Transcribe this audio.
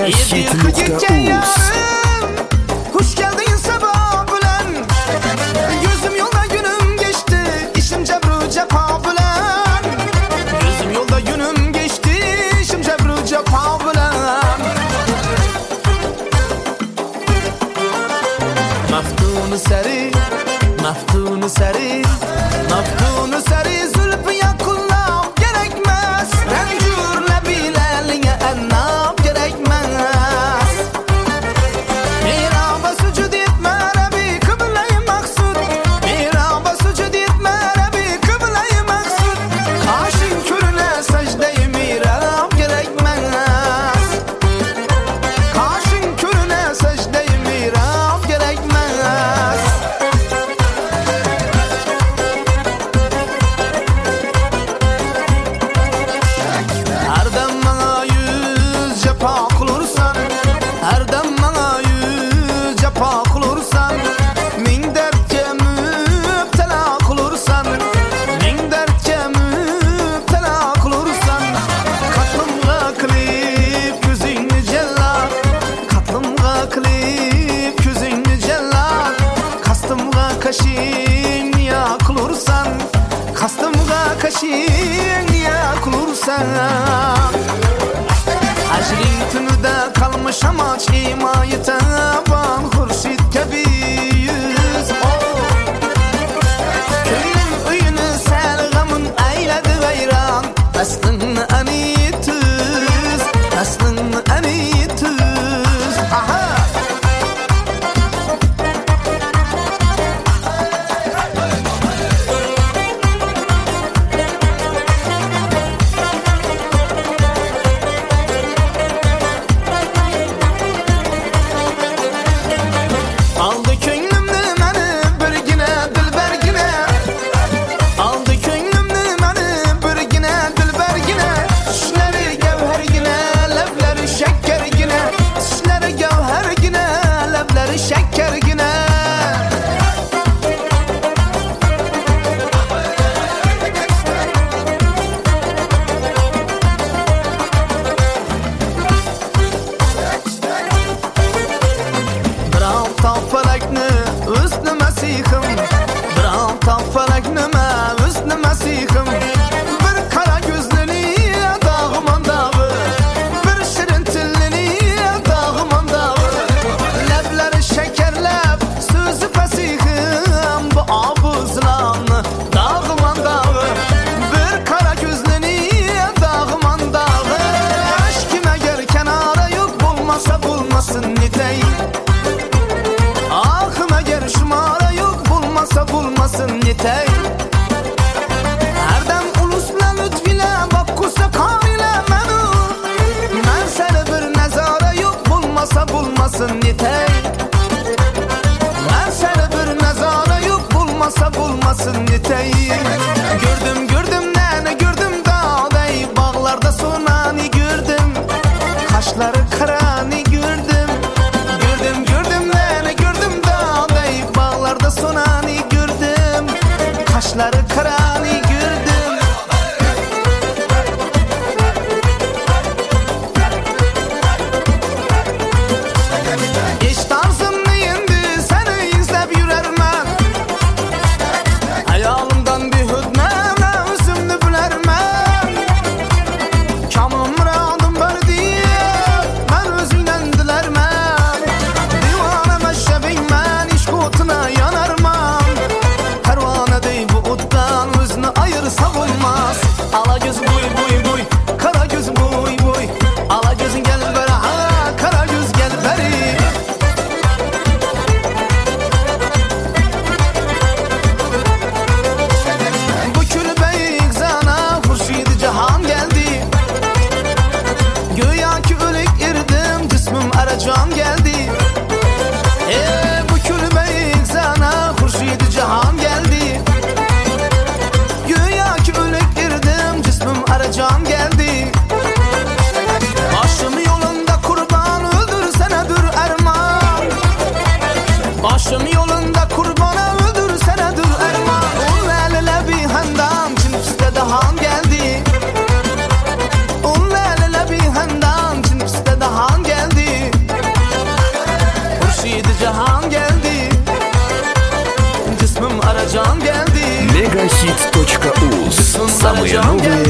Rashid.uz. Hoş geldin sabah bilen. Gözüm yolda günüm geçti, işim cebru cefa bilen. Gözüm yolda günüm geçti, işim cebru cefa bilen. Maftunu seri, maftunu seri, maftunu seri zülfü yakullab gerekmez. Rencürle bileline ennab gerekmez. Miraba sucud etme Rabbi kıble-i maksud. Miraba sucud etme Rabbi kıble-i maksud. Kaşın körüne secde-i mirab gerekmez. Kaşın körüne secde-i mirab gerekmez. Herdem bana yüz cefa kılırsan, herdem bana yüz cefa kılırsan, min dertke müptela kılırsan, min dertke müptela kılırsan, katlımga kılıp gözünü cellat, katlımga kılıp gözünü cellat, kastımga kaşın ya kılırsan, kastımga kaşın ya kılırsan. Ajrin tünüde kalmış amaç himayete van hurşit gibi yüz. Köyün uyunu sel gamın eyledi veyran. Aslını ani tüz, aslını ani tüz. Aha! Aldı könlümnü məni birginə dilberginə. Aldı könlümnü məni birginə dilberginə. Canım gel